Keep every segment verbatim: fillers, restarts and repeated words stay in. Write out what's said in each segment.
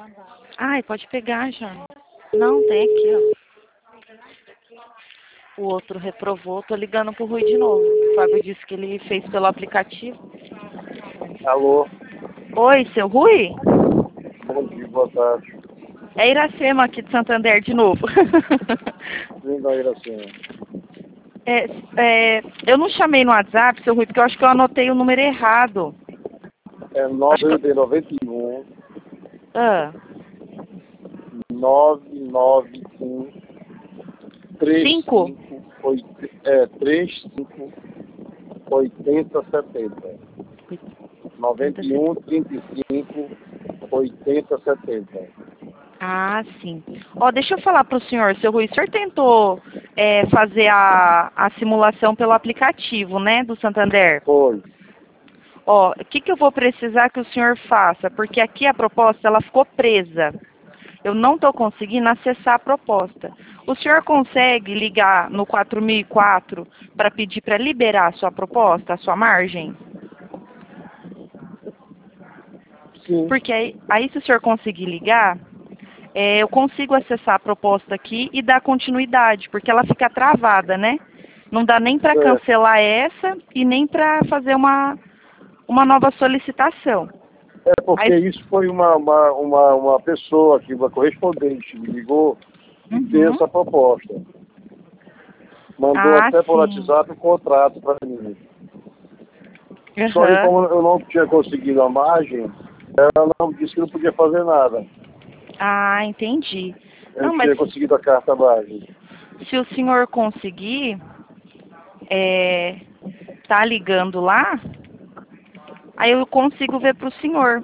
Ai, pode pegar já. Não, tem aqui, ó. O outro reprovou, tô ligando pro Rui de novo. O Fábio disse que ele fez pelo aplicativo. Alô, Oi, seu Rui? bom dia, boa tarde. É Iracema aqui de Santander de novo. Vim da Iracema. É, é, eu não chamei no WhatsApp, seu Rui, porque eu acho que eu anotei o número errado. É Acho que eu... nove nove um, Ah, nove nove um, três cinco? cinco, oito, é, três cinco, oitenta, setenta. noventa e um, trinta e cinco, oitenta, setenta. Ah, sim. Ó, deixa eu falar para o senhor, seu Rui, o senhor tentou é, fazer a, a simulação pelo aplicativo, né, do Santander? Foi. Ó, o que, que eu vou precisar que o senhor faça? Porque aqui a proposta, ela ficou presa. Eu não estou conseguindo acessar a proposta. O senhor consegue ligar no quatro mil e quatro para pedir para liberar a sua proposta, a sua margem? Sim. Porque aí, aí se o senhor conseguir ligar, é, eu consigo acessar a proposta aqui e dar continuidade, porque ela fica travada, né? Não dá nem para É, cancelar essa e nem para fazer uma, uma nova solicitação. é porque Aí, isso foi uma, uma, uma, uma pessoa aqui, uma correspondente, me ligou e fez uhum. essa proposta. Mandou Ah, até por sim. WhatsApp o contrato para mim. Só que Aham. como eu não tinha conseguido a margem, ela não disse que não podia fazer nada. Ah, entendi. Eu não Não, mas tinha conseguido a carta margem. se o senhor conseguir, é, tá ligando lá, aí eu consigo ver para o senhor.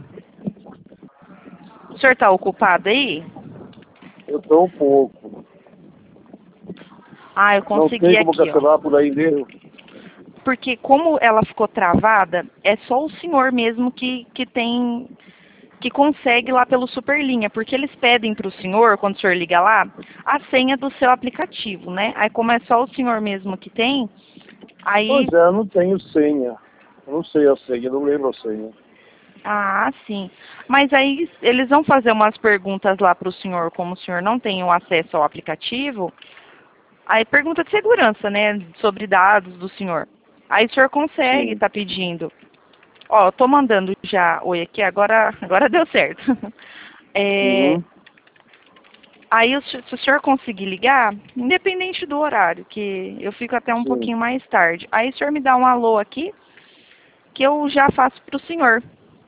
O senhor está ocupado aí? Eu estou um pouco. Ah, eu Não consegui tem como aqui, ó. cancelar por aí mesmo. Porque como ela ficou travada, é só o senhor mesmo que, que tem, que consegue lá pelo Superlinha, porque eles pedem para o senhor, quando o senhor liga lá, a senha do seu aplicativo, né? Aí como é só o senhor mesmo que tem, aí, Pois é, eu não tenho senha. Eu não sei a senha, não lembro a senha. ah, sim. Mas aí eles vão fazer umas perguntas lá para o senhor, como o senhor não tem o acesso ao aplicativo, aí pergunta de segurança, né, sobre dados do senhor. Aí o senhor consegue, Sim. tá pedindo. Ó, eu tô mandando já oi aqui, agora, agora deu certo. É, Uhum. aí, o se se o senhor conseguir ligar, independente do horário, que eu fico até um Sim. pouquinho mais tarde. Aí o senhor me dá um alô aqui, que eu já faço pro senhor.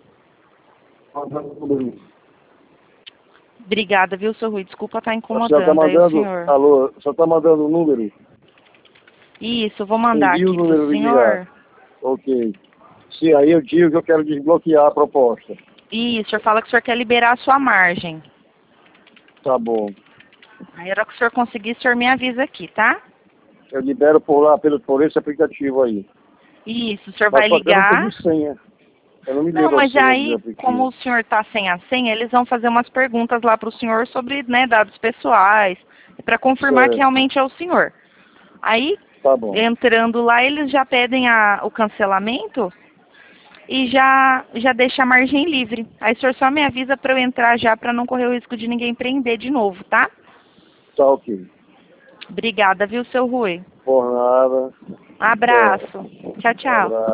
Obrigada, viu, seu Rui? Desculpa estar A senhora está incomodando aí o mandando, senhor. alô, a senhora está mandando o número? Isso, eu vou mandar Envia o aqui pro número de ligar. senhor. Ok. Sim, aí eu digo que eu quero desbloquear a proposta. Isso, o senhor fala que o senhor quer liberar a sua margem. Tá bom. Aí, a hora que o senhor conseguir, o senhor me avisa aqui, tá? Eu libero por lá, pelo, por esse aplicativo aí. Isso, o senhor Mas vai só que eu não ligar. tenho senha. Eu não me Não, lembro a mas senha do meu aí, como aplicativo. o senhor está sem a senha, eles vão fazer umas perguntas lá para o senhor sobre, né, dados pessoais, para confirmar que Certo. realmente é o senhor. Aí, Tá bom. entrando lá, eles já pedem a, o cancelamento e já, já deixa a margem livre. Aí o senhor só me avisa para eu entrar já, para não correr o risco de ninguém prender de novo, tá? Tá ok. Obrigada, viu, seu Rui? Por nada. Até. Abraço. Tchau, Um tchau. abraço.